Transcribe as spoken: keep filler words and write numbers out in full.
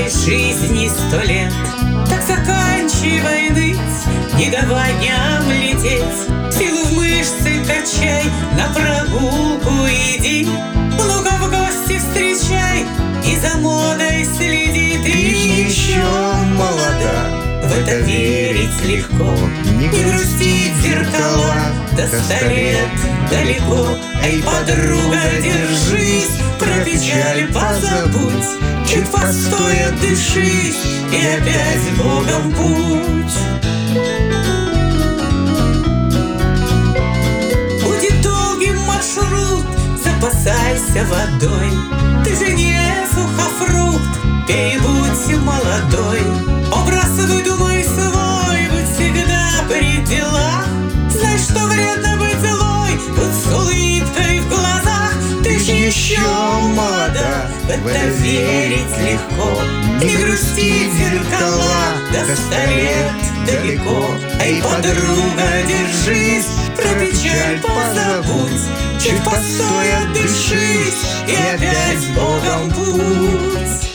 Дай жизни сто лет, так заканчивай ныть, не давай дням лететь. Силу в мышцы качай, на прогулку иди, много в гости встречай и за модой следи. Ты еще молода, в это верить легко, не не грустить зеркала, до ста лет далеко. Эй, подруга, держись, про печаль позабудь, чуть постоя дышись, и опять с Богом путь. Будет долгим маршрут, запасайся водой, ты же не сухофрукт, пей, будь молодой. Образ выдумай свой, будь всегда при делах, знай, что вредно быть злой, будь с улыбкой в глазах. Ты ж еще молода, в это верить легко, не грусти зеркала, до ста лет далеко. Эй, подруга, держись, про печаль позабудь, чуть постоя дышись, и опять с Богом путь.